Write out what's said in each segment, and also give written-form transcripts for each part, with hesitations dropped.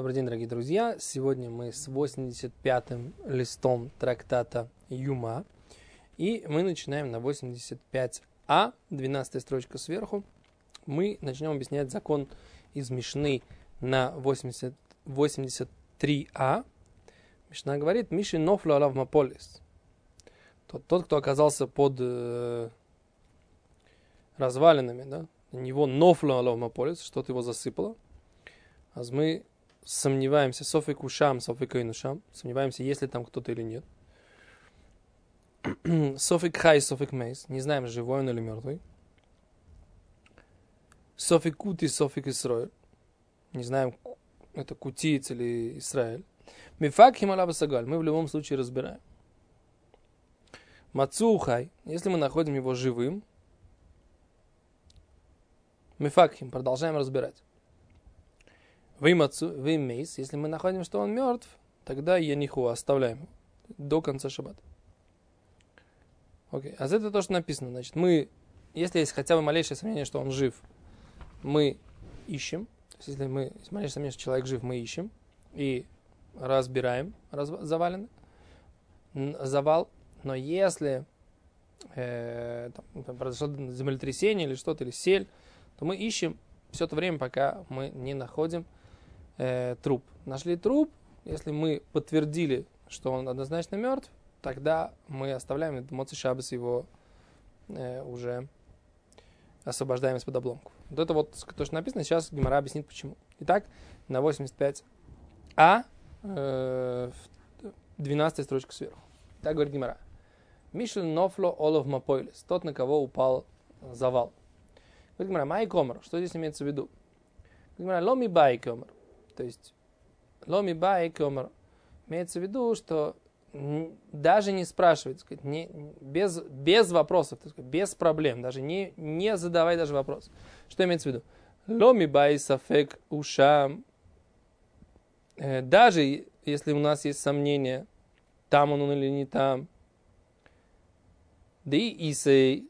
Добрый день, дорогие друзья. Сегодня мы с 85-м листом трактата Юма. И мы начинаем на 85а, 12-я строчка сверху. Мы начнем объяснять закон из Мишны на 83а. Мишна говорит: Миши нофлу алав маполис. Тот, кто оказался под развалинами, да? На него нофлу алав маполис, что-то его засыпало. А мы сомневаемся, софик ушам, софик инушам, сомневаемся, есть ли там кто-то или нет. Софик хай, софик мейс, не знаем, живой он или мертвый. Софик кути, софик Исраэль, не знаем, это кутиец или Израиль. Мифак хималаба сагаль, мы в любом случае разбираем. Мацу хай, если мы находим его живым, мифакхим, продолжаем разбирать. Веймейс, если мы находим, что он мертв, тогда ениху оставляем до конца шаббата. Окей, а это то, что написано. Значит, мы, если есть хотя бы малейшее сомнение, что он жив, мы ищем. То есть, если есть малейшее сомнение, что человек жив, мы ищем и разбираем завал. Но если произошло землетрясение или что-то, или сель, то мы ищем все это время, пока мы не находим труп. Нашли труп, если мы подтвердили, что он однозначно мертв, тогда мы оставляем Моци Шаббас, его уже освобождаем из-под обломков. Вот это вот то, что написано, сейчас Гемара объяснит почему. Итак, на 85а, 12 строчка сверху. Так говорит Гемара. Мишель нофло олов мапойлес, тот, на кого упал завал. Говорит Гемара, май комер, что здесь имеется в виду? Говорит Гемара, ломи бай комер. То есть, ломи бай комер имеется в виду, что даже не спрашивать, сказать, без вопросов, так сказать, без проблем, даже не задавай даже вопрос. Что имеется в виду? Ломи бай сафек ушам. Даже если у нас есть сомнения, там он или не там. Да и исей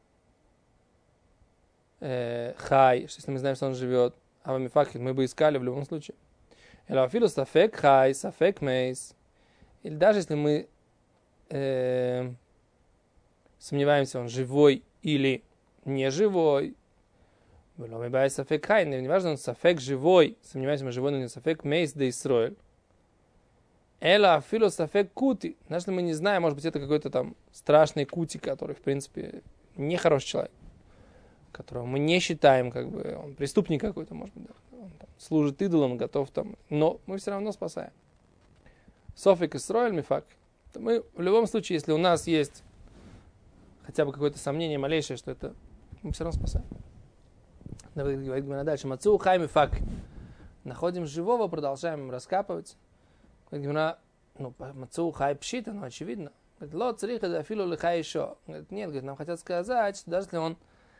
хай, что если мы знаем, что он живет, а мы бы искали в любом случае. Или сафек хай, сафек мейс. Или даже если мы сомневаемся, он живой или не живой. Сафек хай, не важно, он сафек живой, сомневаемся, он живой или не сафек мейс да Исраэль. Эла афило сафек кути. Значит, мы не знаем, может быть, это какой-то там страшный кути, который, в принципе, не хороший человек, которого мы не считаем, как бы, он преступник какой-то, может быть, да. Он там служит идолам, готов там, но мы все равно спасаем. Софик Исраэль, мифак. Мы в любом случае, если у нас есть хотя бы какое-то сомнение малейшее, что это, мы все равно спасаем. Давай говорим дальше. Мацу хай мифак. Находим живого, продолжаем раскапывать. Мацу хай пшита, ну очевидно. Говорит, ло цариха да филу лихай еще. Говорит, нет, говорит, нам хотят сказать, что даже если он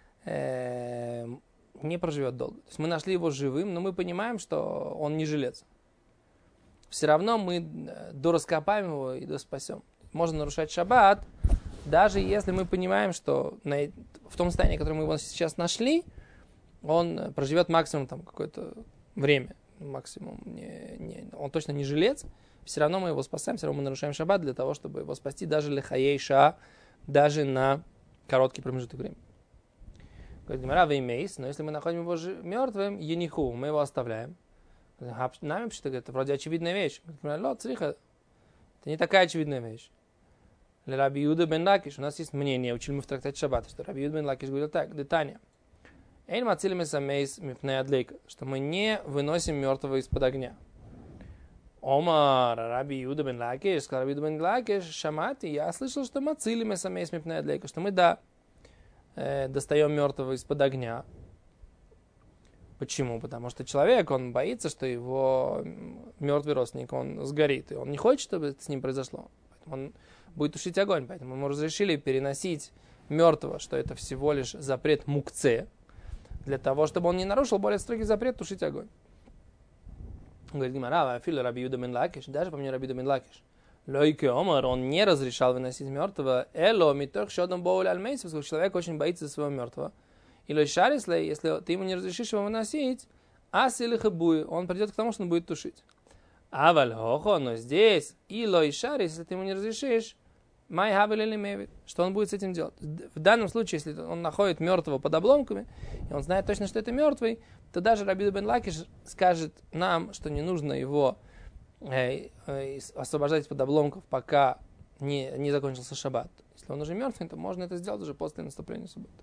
не проживет долго. То есть мы нашли его живым, но мы понимаем, что он не жилец. Все равно мы дораскопаем его и доспасем. Можно нарушать шаббат, даже если мы понимаем, что в том состоянии, в котором мы его сейчас нашли, он проживет максимум там какое-то время. Максимум. Он точно не жилец. Все равно мы его спасаем, все равно мы нарушаем шаббат для того, чтобы его спасти даже лехаей ша, даже на короткий промежуток времени. Говорит Гемара, веймейс, но если мы находим его мертвым, ениху, мы его оставляем. Нами это вроде очевидная вещь. Это не такая очевидная вещь. Раби Юда бен Лакиш, у нас есть мнение, учили мы в трактате Шаббата, что Раби Юда бен Лакиш говорил так, детание. Эйн мацилим самейс мипней адлейка, что мы не выносим мертвого из-под огня. Омар, Раби Юда бен Лакиш, сказал Раби Юда бен Лакиш, шамати, я слышал, что мацилим самейс мипней адлейка, что мы, достаем мертвого из-под огня. Почему? Потому что человек, он боится, что его мертвый родственник, он сгорит, и он не хочет, чтобы это с ним произошло. Поэтому он будет тушить огонь. Поэтому мы разрешили переносить мертвого, что это всего лишь запрет мукце, для того, чтобы он не нарушил более строгий запрет тушить огонь. Говорит Гемара, Раби Юда бен Лакиш, даже по мнению Раби Юда бен Лакиш, Лойке Омар, он не разрешал выносить мертвого, эло митох шодом боуль альмейс, поскольку человек очень боится своего мертвого. И лой шарислей, если ты ему не разрешишь его выносить, ас или хабуи, он придет к тому, что он будет тушить. Аваль хохо, но здесь, и лой шарис, если ты ему не разрешишь, май хабель или мевит, что он будет с этим делать? В данном случае, если он находит мертвого под обломками, и он знает точно, что это мертвый, то даже Раби бен Лакиш скажет нам, что не нужно его освобождать под обломков, пока не закончился шаббат. Если он уже мертвый, то можно это сделать уже после наступления субботы.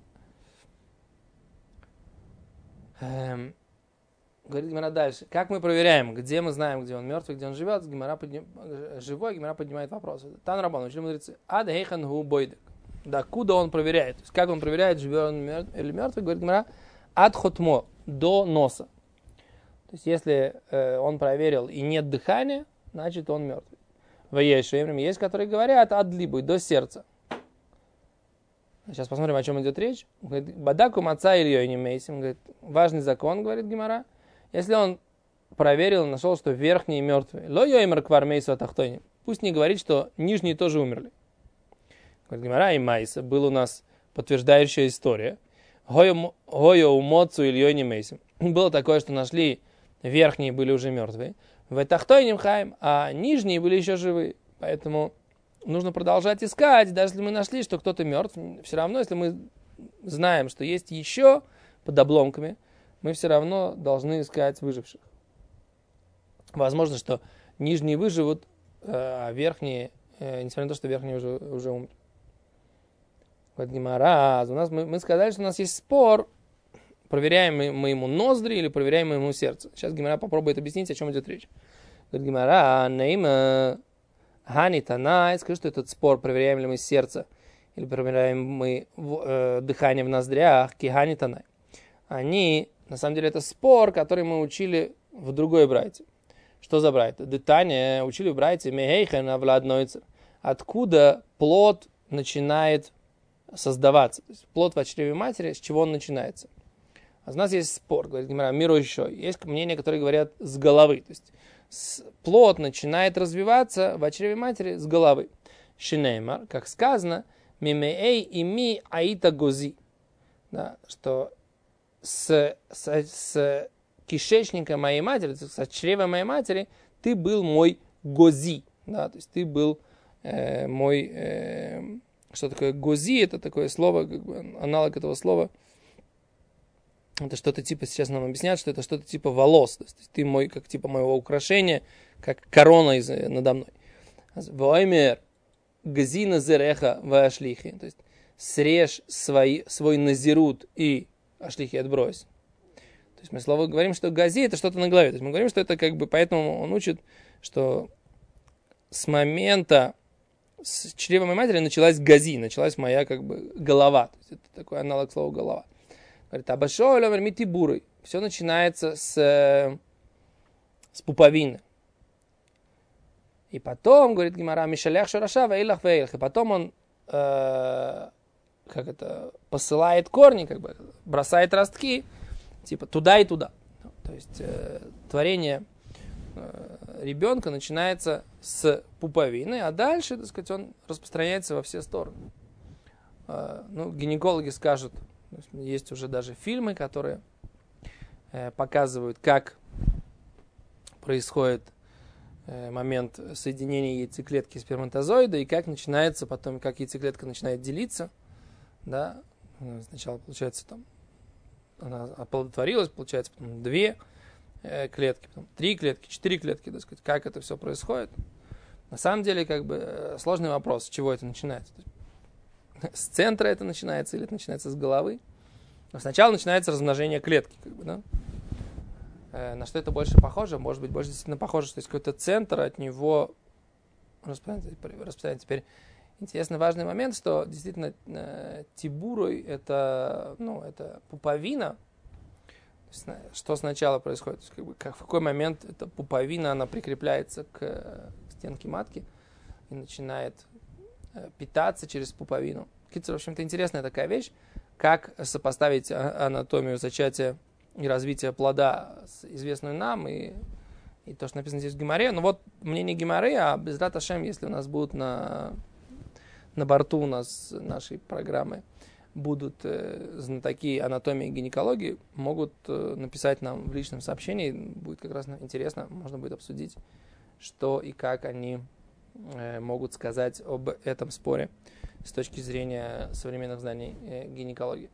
Говорит Гемара дальше. Как мы проверяем, где мы знаем, где он мертвый, где он живет? Живой, Гемара поднимает вопрос. Тан Раббан, учили мудрецы. Ад хейхан гу бойдек. Да, куда он проверяет? То есть, как он проверяет, живет он или мертвый? Говорит Гемара. Ад хотмо, до носа. То есть, если он проверил и нет дыхания, значит он мертвый. Есть, которые говорят ад либой, до сердца. Сейчас посмотрим, о чем идет речь. Говорит, бадаку маца ильей не мейсим. Говорит, важный закон, говорит Гемара. Если он проверил, нашел, что верхние мертвые. Ло йоймер квар мейсу атахтойни. Пусть не говорит, что нижние тоже умерли. Говорит Гемара и майса. Был у нас подтверждающая история. Гойо умоцу ильей не мейсим. Было такое, что нашли верхние были уже мертвые. В атахтойним хаим, а нижние были еще живые. Поэтому нужно продолжать искать, даже если мы нашли, что кто-то мертв, все равно, если мы знаем, что есть еще под обломками, мы все равно должны искать выживших. Возможно, что нижние выживут, а верхние, несмотря на то, что верхние уже умерли. Вот Гемара, мы сказали, что у нас есть спор, проверяем мы ему ноздри или проверяем мы ему сердце. Сейчас Гемара попробует объяснить, о чем идет речь. Говорит Гемара, нейма Хани Танай, скажи, что этот спор, проверяем ли мы сердце или проверяем мы дыхание в ноздрях, Кихани Танай. Они, на самом деле, это спор, который мы учили в другой брайте. Что за брайте? Детание учили в брайте Мехейхен Авладнойцер. Откуда плод начинает создаваться? То есть плод в чреве матери, с чего он начинается? А у нас есть спор, говорит Гемара, миру еще. Есть мнения, которые говорят с головы. То есть плод начинает развиваться в чреве матери с головы. Шинеймар, как сказано, мимеэй и ми аита гози. Да, что с кишечника моей матери, с чрева моей матери, ты был мой гози. Да, то есть ты был мой... что такое гози? Это такое слово, как бы аналог этого слова. Это что-то типа, сейчас нам объяснят, что это что-то типа волос. То есть ты мой, как типа моего украшения, как корона надо мной. Воймер газина зереха вашлихи. То есть срежь свой назирут и ашлихи отбрось. То есть мы слово говорим, что гази это что-то на голове. То есть мы говорим, что это как бы, поэтому он учит, что с момента с чрева моей матери началась гази, началась моя как бы голова. То есть это такой аналог слова голова. Говорит, абашой ломер митибурой. Все начинается с пуповины. И потом, говорит Гемара, мишалях шораша вейлах вейлах. И потом он посылает корни, как бы бросает ростки, типа туда и туда. То есть творение ребенка начинается с пуповины, а дальше, так сказать, он распространяется во все стороны. Гинекологи скажут, есть уже даже фильмы, которые показывают, как происходит момент соединения яйцеклетки и сперматозоида, и как начинается потом, как яйцеклетка начинает делиться. Да? Сначала, получается, там она оплодотворилась, получается, потом 2 клетки, потом 3 клетки, 4 клетки, так сказать, как это все происходит. На самом деле, как бы, сложный вопрос, с чего это начинается. С центра это начинается или это начинается с головы. Но сначала начинается размножение клетки, как бы, да? На что это больше похоже? Может быть, больше действительно похоже, что есть какой-то центр, от него распространяется. Теперь интересный важный момент, что действительно тибурой это пуповина. Что сначала происходит? Как бы, в какой момент эта пуповина, она прикрепляется к стенке матки и начинает питаться через пуповину. В общем-то, интересная такая вещь, как сопоставить анатомию зачатия и развития плода с известную нам и то, что написано здесь в Гемаре. Но вот мнение Гемары, а Безрат Ашем, если у нас будут на борту у нас нашей программы будут знатоки анатомии и гинекологии, могут написать нам в личном сообщении. Будет как раз интересно, можно будет обсудить, что и как они могут сказать об этом споре с точки зрения современных знаний гинекологии.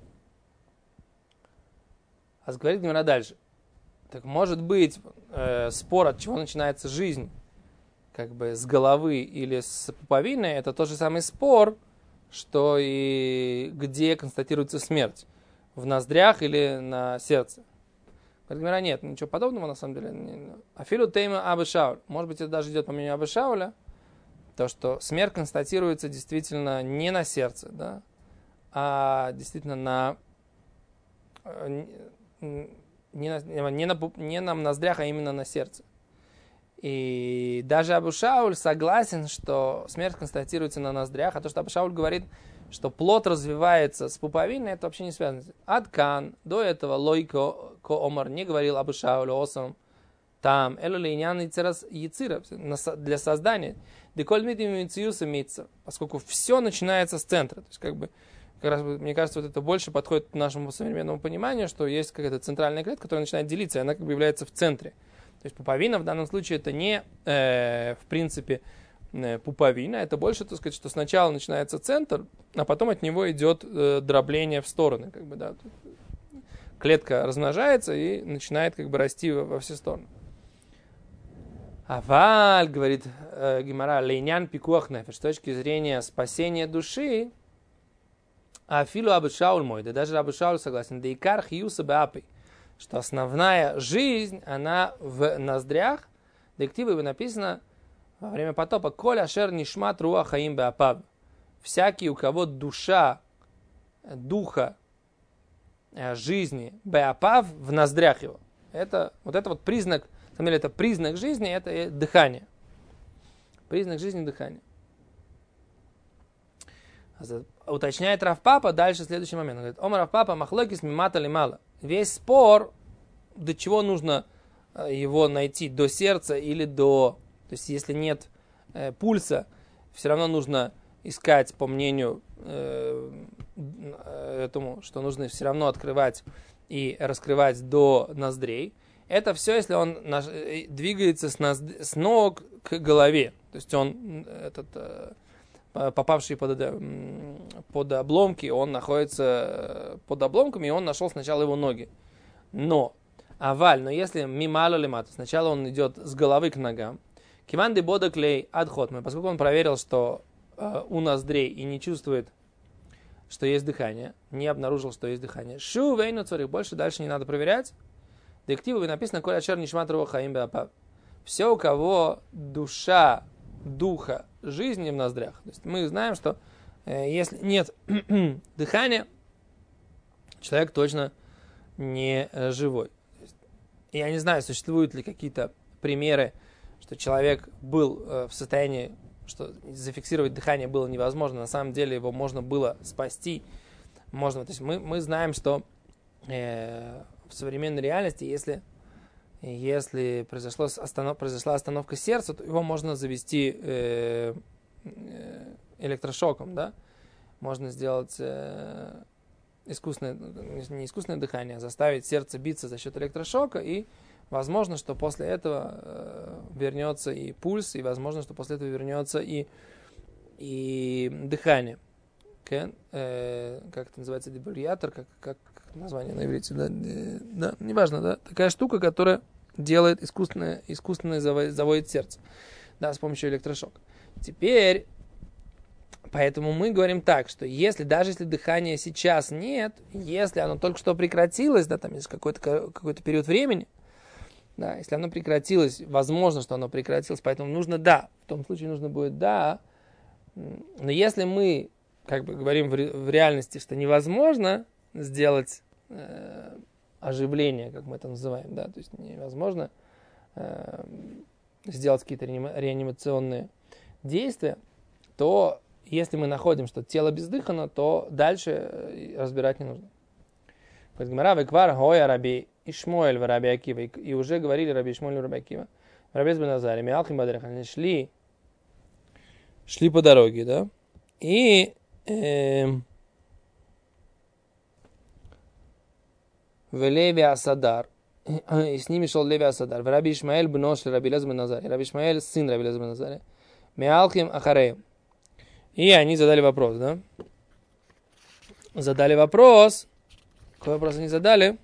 А говорит Гемара дальше. Так может быть спор, от чего начинается жизнь, как бы с головы или с пуповины, это тот же самый спор, что и где констатируется смерть, в ноздрях или на сердце. Говорит Гемара, нет, ничего подобного на самом деле. Афилу тейма Абы Шауль. Может быть, это даже идет по мнению Абы Шауля, то, что смерть констатируется действительно не на сердце, да, а действительно не на ноздрях, а именно на сердце. И даже Абу Шауль согласен, что смерть констатируется на ноздрях, а то, что Абу Шауль говорит, что плод развивается с пуповиной, это вообще не связано. Аткан, до этого Лойко Омар не говорил Абу Шаулю осам там, элулейнян яцира, для создания, поскольку все начинается с центра. То есть, как раз, мне кажется, вот это больше подходит к нашему современному пониманию, что есть какая-то центральная клетка, которая начинает делиться, и она как бы является в центре. То есть пуповина в данном случае это не, в принципе, пуповина, это больше, так сказать, что сначала начинается центр, а потом от него идет дробление в стороны. Как бы, да. Клетка размножается и начинает как бы расти во все стороны. Аваль, говорит Гемара, лейнян пикуах нефеш, с точки зрения спасения души, афилу Абу Шауль мой, да даже Абу Шауль согласен, да икар хиюса беапи, что основная жизнь, она в ноздрях. Дективы написано во время потопа «Коль ашер нишмат руах хаим беапав». Всякий, у кого душа, духа жизни беапав в ноздрях его. Это вот признак, на самом деле это признак жизни, это дыхание. Признак жизни – дыхание. Уточняет Рав Папа дальше следующий момент. Он говорит, Омар Рав Папа махлокис мимата лимала. Весь спор, до чего нужно его найти, до сердца или до... То есть, если нет пульса, все равно нужно искать, по мнению этому, что нужно все равно открывать и раскрывать до ноздрей. Это все, если он двигается с ног к голове. То есть, он попавший под обломки, он находится под обломками, и он нашел сначала его ноги. Но если мимало лимата, сначала он идет с головы к ногам, киванды бодаклей адхот, поскольку он проверил, что у ноздрей и не чувствует, что есть дыхание, не обнаружил, что есть дыхание, шу вейну цорих, больше дальше не надо проверять. Дективу написано, коля чер нишмат руха им беапав. Все, у кого душа, духа, жизни в ноздрях. То есть мы знаем, что если нет дыхания, человек точно не живой. Я не знаю, существуют ли какие-то примеры, что человек был в состоянии, что зафиксировать дыхание было невозможно, на самом деле его можно было спасти. То есть мы знаем, что в современной реальности, если произошла остановка сердца, то его можно завести электрошоком, да? Можно сделать не искусственное дыхание, а заставить сердце биться за счет электрошока, и возможно, что после этого вернется и пульс, и возможно, что после этого вернется и дыхание. Как это называется, дебульятор, как название на иврите, да, неважно, да, такая штука, которая делает искусственно заводит сердце, да, с помощью электрошока. Теперь, поэтому мы говорим так, что даже если дыхания сейчас нет, если оно только что прекратилось, да, там есть какой-то период времени, да, если оно прекратилось, возможно, что оно прекратилось, поэтому нужно в том случае нужно будет но если мы как бы говорим в реальности, что невозможно сделать оживление, как мы это называем, да, то есть невозможно сделать какие-то реанимационные действия, то если мы находим, что тело бездыханно, то дальше разбирать не нужно. Ишмоэль в Раби Акива, и уже говорили Раби Ишмоэль в Раби Акива, Рабец бен Азария, Миалхим Бадрех, они шли по дороге, да, и Леви Асадар. И с ними шел Леви Асадар. Раби Ишмаэль бнош Раби Элиэзер бен Азария. Раби Ишмаэль сын Раби Элиэзер бен Азария. Меалхим Ахареем. И они задали вопрос, да? Задали вопрос. Какой вопрос они задали?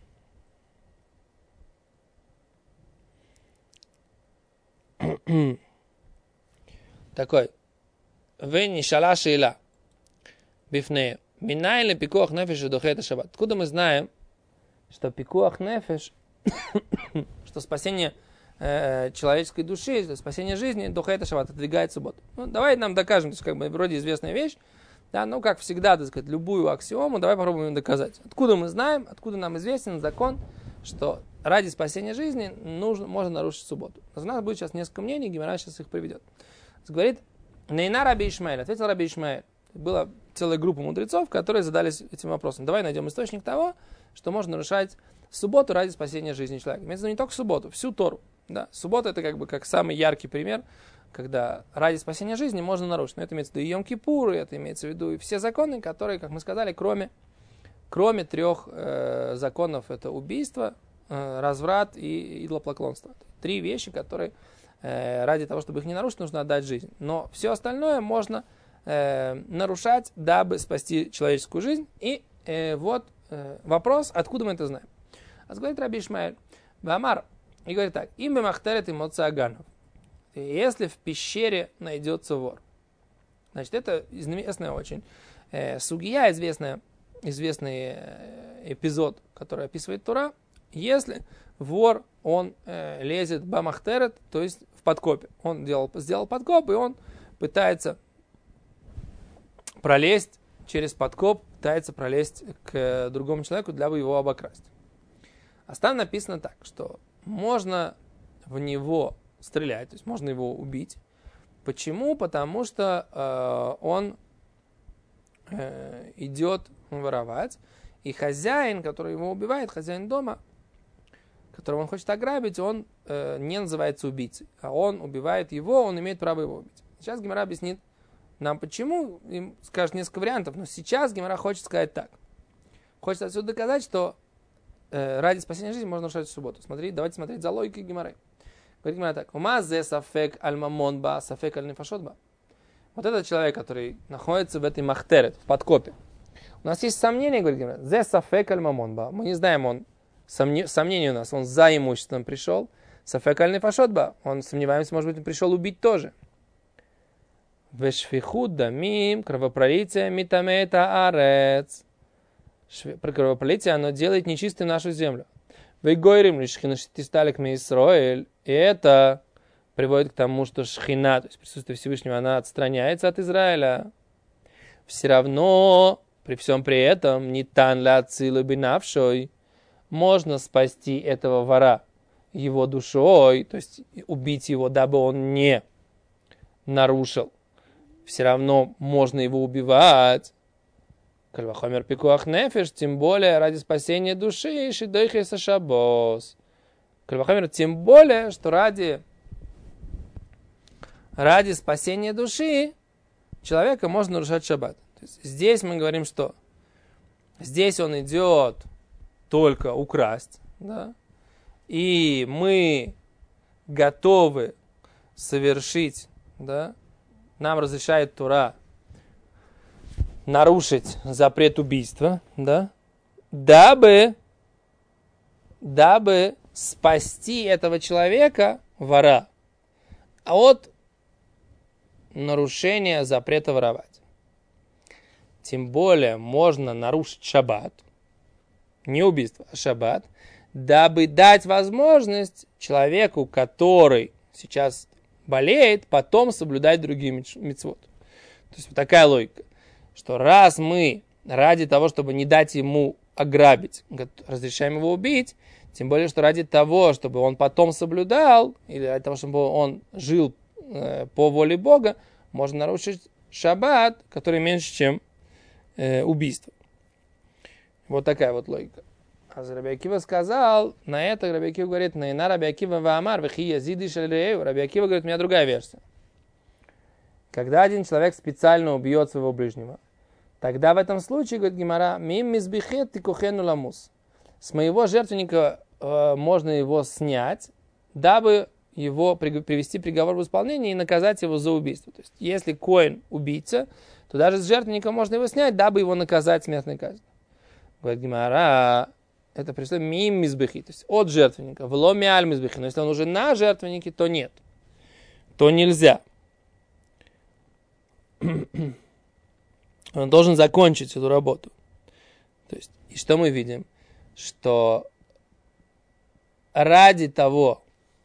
Такой. Вени шала шейла. Бифнея. Минайли пикуах нефеш и дохета шаббат. Откуда мы знаем, что пикуах нефеш, что спасение человеческой души, спасение жизни, дохета шаббат, отодвигает субботу. Ну, давай нам докажем, то есть, как бы, вроде известная вещь, да, ну, как всегда, так сказать, любую аксиому, давай попробуем доказать. Откуда мы знаем, откуда нам известен закон, что ради спасения жизни можно нарушить субботу. У нас будет сейчас несколько мнений, Гемара сейчас их приведет. Говорит, Нейна Раби Ишмаэль, ответил Раби Ишмаэль. Была целая группа мудрецов, которые задались этим вопросом. Давай найдем источник того, что можно нарушать субботу ради спасения жизни человека. Имеется в виду не только субботу, всю Тору. Да? Суббота это как бы как самый яркий пример, когда ради спасения жизни можно нарушить. Но это имеется в виду и Йом-Кипур, это имеется в виду и все законы, которые, как мы сказали, кроме 3 законов, это убийство, разврат и идолопоклонство. 3 вещи, которые ради того, чтобы их не нарушить, нужно отдать жизнь. Но все остальное можно нарушать, дабы спасти человеческую жизнь. И вот вопрос, откуда мы это знаем. Говорит Раби Ишмаэль, Вамар, и говорит так, им бы махтерет и моцаганов. Если в пещере найдется вор. Значит, это известная очень сугия, известный эпизод, который описывает Тора. Если вор, он лезет бамахтерет, то есть в подкопе. Он сделал подкоп, и он пытается пролезть через подкоп, пытается пролезть к другому человеку, для его обокрасть. А там написано так, что можно в него стрелять, то есть можно его убить. Почему? Потому что он идет воровать, и хозяин, который его убивает, хозяин дома, которого он хочет ограбить, он не называется убийцей, а он убивает его, он имеет право его убить. Сейчас Гемара объяснит нам почему, им скажет несколько вариантов, но сейчас Гемара хочет сказать так. Хочет отсюда доказать, что ради спасения жизни можно нарушать субботу. Давайте смотреть за логикой Гемары. Говорит Гемара так. Ума зе сафек аль мамон ба, сафек аль нефашот ба. Вот этот человек, который находится в этой махтерет, в подкопе. У нас есть сомнение, говорит Гемара. Зе сафек аль мамон ба. Мы не знаем, сомнение у нас, он за имуществом пришел. Сафек аль нефашот ба. Он, сомневаемся, может быть, он пришел убить тоже. Вешфихуд дамим, кровопролитие митамета арец. Кровопролитие, оно делает нечистым нашу землю. Вейгойрим лишхина шестисталик меисроэль. И это приводит к тому, что шхина, то есть присутствие Всевышнего, она отстраняется от Израиля. Все равно, при всем при этом, не тан ля цилу бинавшой, можно спасти этого вора его душой, то есть убить его, дабы он не нарушил. Все равно можно его убивать. Кальвахомер пикуах нефеш, тем более ради спасения души, шидойхеса шабос. Кальвахомер, тем более, что ради спасения души человека можно нарушать шаббат. То есть здесь мы говорим, что здесь он идет только украсть, да? И мы готовы совершить, да? Нам разрешает Тора нарушить запрет убийства, да? Дабы спасти этого человека, вора, от нарушения запрета воровать. Тем более можно нарушить шаббат, не убийство, а шаббат, дабы дать возможность человеку, который сейчас болеет, потом соблюдать другие мицвот. То есть вот такая логика, что раз мы ради того, чтобы не дать ему ограбить, разрешаем его убить, тем более, что ради того, чтобы он потом соблюдал, или ради того, чтобы он жил по воле Бога, можно нарушить шаббат, который меньше, чем убийство. Вот такая вот логика. А Раби Акива сказал, на это Раби Акива говорит, на Раби Акива ваамар, вехи язиди шалею. Раби Акива говорит, у меня другая версия. Когда один человек специально убьет своего ближнего, тогда в этом случае, говорит Гемара, мим мизбихет тикухену ламус. с моего жертвенника можно его снять, дабы его привести приговор в исполнение и наказать его за убийство. То есть, если коэн убийца, то даже с жертвенника можно его снять, дабы его наказать смертной казнью. Говорит Гемара, это пришло мим мизбехи, то есть от жертвенника, вло миаль мизбехи. Но если он уже на жертвеннике, то нет, то нельзя. Он должен закончить эту работу. То есть, и что мы видим? Что ради того,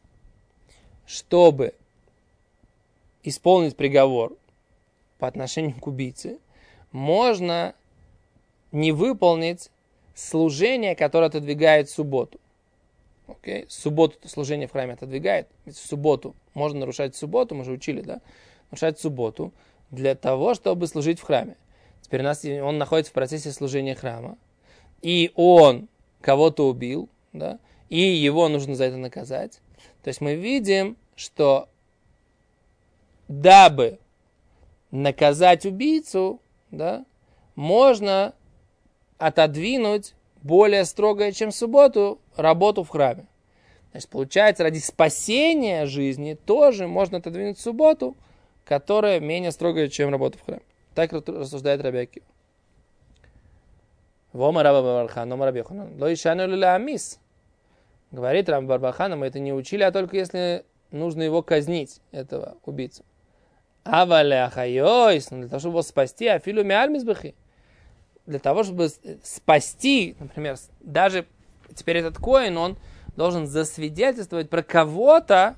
чтобы исполнить приговор по отношению к убийце, можно не выполнить служение, которое отодвигает субботу. Okay? Субботу служение в храме отодвигает. Ведь в субботу можно нарушать субботу, мы же учили, да? Нарушать субботу для того, чтобы служить в храме. Теперь он находится в процессе служения храма, и он кого-то убил, да? И его нужно за это наказать. То есть мы видим, что дабы наказать убийцу, да, можно отодвинуть более строгое, чем в субботу, работу в храме. Значит, получается, ради спасения жизни тоже можно отодвинуть субботу, которая менее строгая, чем работа в храме. Так рассуждает Раби Акива. Вома Раба Барбархан, Ома Раби Йоханан. Ло ишану лила амис. Говорит Раба Барбархан, мы это не учили, а только если нужно его казнить, этого убийцу. Авале ахайойс, для того, чтобы его спасти, афилу миаль мизбехи. Для того, чтобы спасти, например, даже теперь этот коэн, он должен засвидетельствовать про кого-то,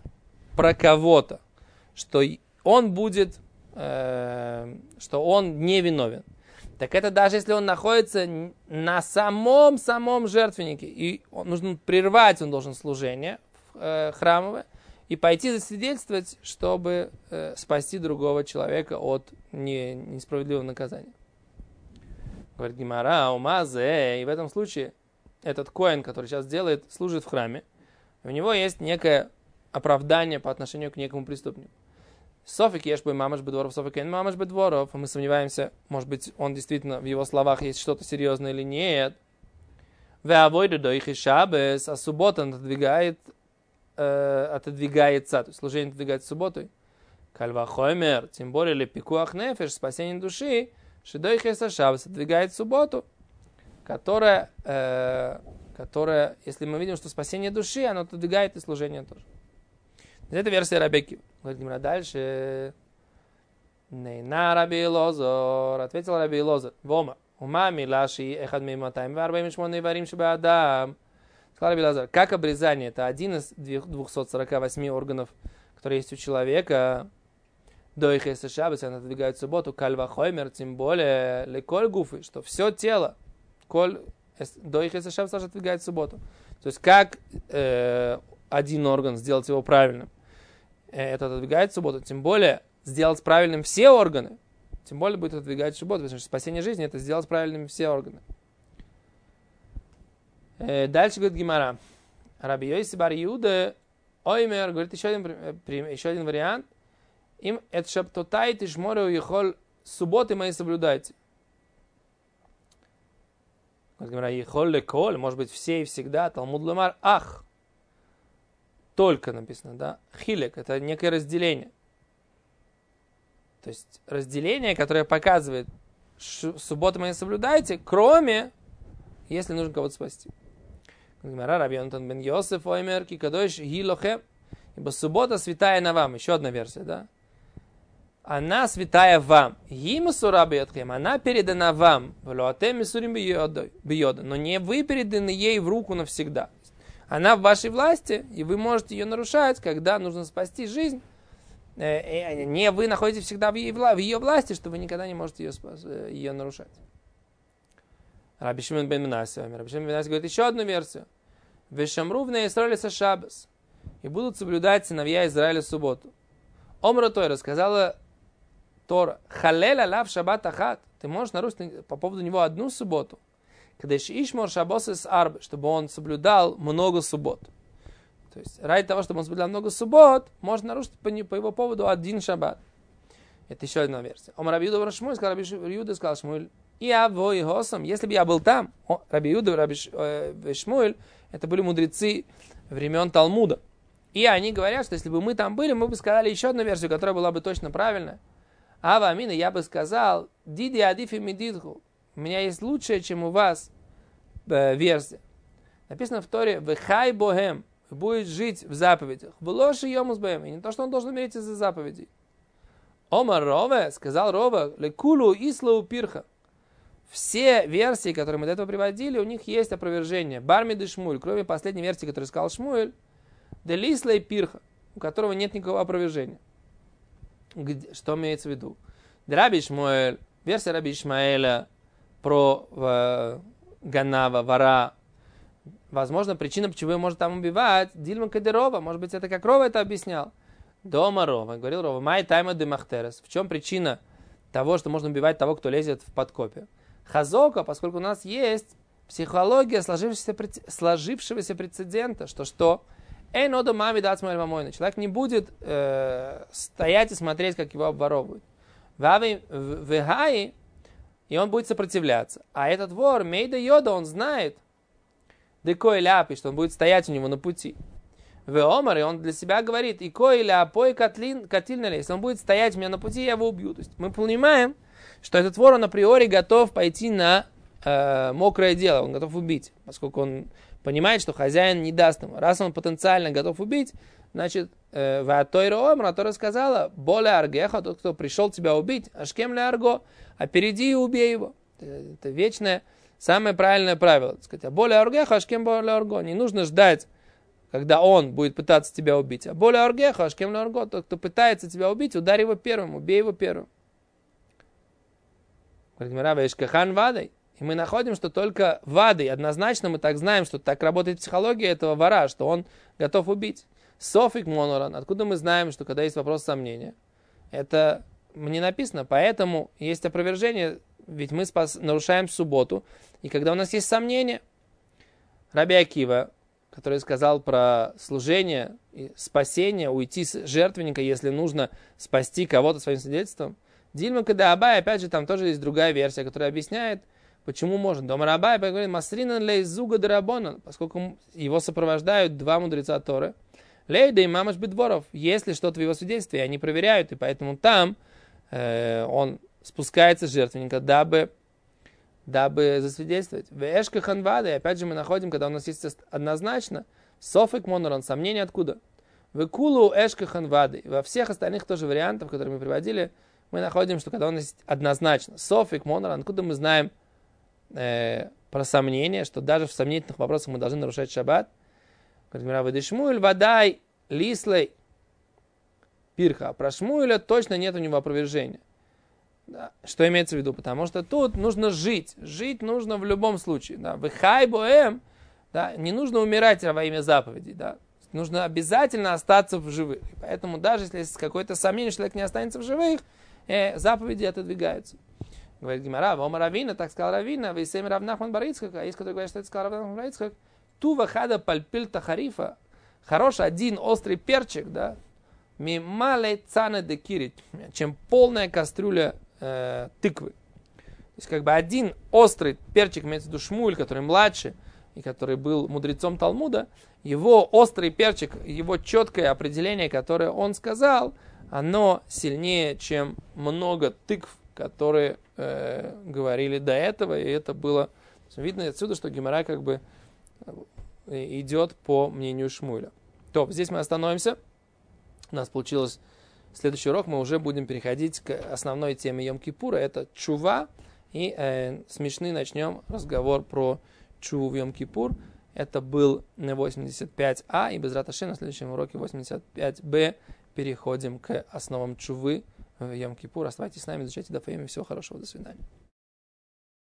что он будет, что он невиновен. Так это даже если он находится на самом жертвеннике, и нужно прервать, он должен служение храмовое, и пойти засвидетельствовать, чтобы спасти другого человека от несправедливого наказания. Говорит Гемара, умазе, и в этом случае этот коэн, который сейчас делает, служит в храме, у него есть некое оправдание по отношению к некому преступнику. Софик ешбой мамаш бедворов, софик ен мамаш бедворов. Мы сомневаемся, может быть, он действительно в его словах есть что-то серьезное или нет. Веавойду до их и шабес, а суббота отодвигается, то есть служение отодвигается субботой. Кальва хоймер, тем более ли пикуах нефеш, спасение души, шидо их и шабес отодвигает субботу, которая, если мы видим, что спасение души, оно отодвигает и служение тоже. Это версия Раби Акивы. Говорит дальше. Нейна Раби Лозор. Ответил Раби Лозор. Вома. Ума милаши эхад миматаем варбаим шмоны варим шибаадам. Сказал Раби Лозор. Как обрезание? Это один из 248 органов, которые есть у человека. До их если шаббас, они отодвигают субботу. Кальва хоймер, тем более леколь гуфы, что все тело. До их если шаббас отодвигает субботу. То есть как один орган сделать его правильным? Это отодвигает субботу, тем более сделать правильным все органы, тем более будет отодвигать субботу, потому что спасение жизни это сделать правильными все органы. Дальше говорит Гемара. Раби Йоси бар Юда оймер, говорит еще один вариант. Им это шаптотайте жмору ехол, субботы мои соблюдайте. Говорит Гемара, ехол леколь, может быть все и всегда, Талмуд лемар ах. Только написано, да? Хилек – это некое разделение. То есть разделение, которое показывает, субботу мои соблюдайте, кроме, если нужно кого-то спасти. Раби Йонатан бен Йосеф оймер ки кадош ги лохем, ибо суббота святая на вам. Еще одна версия, да? Она святая вам. Гимусу раби отхем, она передана вам. Влоатем мисурим бийода, но не вы переданы ей в руку навсегда. Она в вашей власти, и вы можете ее нарушать, когда нужно спасти жизнь. Не вы находитесь всегда в ее власти, что вы никогда не можете ее нарушать. Раби Шимон бен Менасе говорит еще одну версию. Вешамру в Израиле шаббас. И будут соблюдать сыновья Израиля субботу. Омра Тора сказала Тора. Халеля лав шаббат ахат. Ты можешь нарушить по поводу него одну субботу. Когда ишмор шаббос из арбы, чтобы он соблюдал много суббот. То есть, ради того, чтобы он соблюдал много суббот, можно нарушить по его поводу один шаббат. Это еще одна версия. Омар Раби Юда бар Шмуэль сказал, Раби Юда сказал Шмуэль, И авой госом, если бы я был там, Раби Иуда, Раби Шмуэль, это были мудрецы времен Талмуда. И они говорят, что если бы мы там были, мы бы сказали еще одну версию, которая была бы точно правильная. Ава Амина, я бы сказал, диди адифи мидидху. У меня есть лучшее, чем у вас версия. Написано в Торе, вехай богем, будет жить в заповедях. Влоши йомус бэм, и не то, что он должен умереть из-за заповедей. Омар Рове, сказал Рове, лекулу ислау пирха. Все версии, которые мы до этого приводили, у них есть опровержение. Бармид и Шмуэль, кроме последней версии, которую сказал Шмуэль, делислей пирха, у которого нет никакого опровержения. Что имеется в виду? Раби Шмуэль, версия Раби Ишмаэля про Ганава, вора. Возможно, причина, почему его может там убивать, Дильма Кадирова. Может быть, это как Рова это объяснял. Дома Рова. Говорил Рова. Май тайма де махтерес. В чем причина того, что можно убивать того, кто лезет в подкопе? Хазока, поскольку у нас есть психология сложившегося прецедента, что эй, нода мами дать мамойна. Человек не будет стоять и смотреть, как его обворовывают. Вегай, и он будет сопротивляться. А этот вор, Мейда Йода, он знает, декой ляпи, что он будет стоять у него на пути. Веомар, и он для себя говорит, и кой ляпой катильна, если он будет стоять у меня на пути, я его убью. То есть мы понимаем, что этот вор, он априори готов пойти на мокрое дело, он готов убить, поскольку он понимает, что хозяин не даст ему. Раз он потенциально готов убить, значит, Тора сказала, боле аргеха, тот, кто пришел тебя убить, ашкем ле арго, опереди и убей его. Это вечное, самое правильное правило. Так сказать, боле аргеха, ашкем боле арго. Не нужно ждать, когда он будет пытаться тебя убить. А более аргеха, ашкем ле арго, тот, кто пытается тебя убить, ударь его первым, убей его первым. Говорит Мирава, ишкахан вадой. И мы находим, что только вадой, однозначно мы так знаем, что так работает психология этого вора, что он готов убить. Софик моноран. Откуда мы знаем, что когда есть вопрос сомнения? Это не написано, поэтому есть опровержение, ведь мы нарушаем субботу. И когда у нас есть сомнения, Раби Акива, который сказал про служение и спасение, уйти с жертвенника, если нужно спасти кого-то своим свидетельством. Дильма Кадаабай, опять же, там тоже есть другая версия, которая объясняет, почему можно. Дома Рабай говорит, Масринан лей зуга дарабонан, поскольку его сопровождают два мудреца Торы. Лей да и мамаш бедворов, если что-то в его свидетельстве, они проверяют, и поэтому там он спускается с жертвенника, дабы засвидетельствовать. В эшка ханвады, опять же мы находим, когда у нас есть однозначно, софик моноран, сомнение откуда? В кулу эшка ханвады. Во всех остальных тоже вариантах, которые мы приводили, мы находим, что когда у нас есть однозначно софик моноран, откуда мы знаем про сомнение, что даже в сомнительных вопросах мы должны нарушать шаббат. Говорит Мирава Шмуэль, водай, лислей, пирха. Про Шмуэля точно нет у него опровержения. Да. Что имеется в виду? Потому что тут нужно жить. Жить нужно в любом случае. Да. Вехай боэм, да. Не нужно умирать во имя заповедей. Да. Нужно обязательно остаться в живых. И поэтому даже если есть какое-то сомнение, что человек не останется в живых, заповеди отодвигаются. Говорит Гимара, Ома Равина, так сказал Равина, Вейсем Рав Нахман бар Ицхак, а есть, который говорит, что это сказал Рав Нахман бар Ицхак, Тува хада пальпиль тахарифа, хороший один острый перчик, да, мималей цане де кирит, чем полная кастрюля тыквы. То есть как бы один острый перчик, имеется в виду Шмуэль, который младше, и который был мудрецом Талмуда, его острый перчик, его четкое определение, которое он сказал, оно сильнее, чем много тыкв, которые говорили до этого, и это было видно отсюда, что Гемара как бы идет по мнению Шмуэля. То, здесь мы остановимся. У нас получилось следующий урок, мы уже будем переходить к основной теме Йом-Кипура, это чува, и смешный начнем разговор про чуву в Йом-Кипур. Это был 85А, и без раташи на следующем уроке 85Б переходим к основам чувы в Йом-Кипур. Оставайтесь с нами, изучайте дафаим, и всего хорошего, до свидания.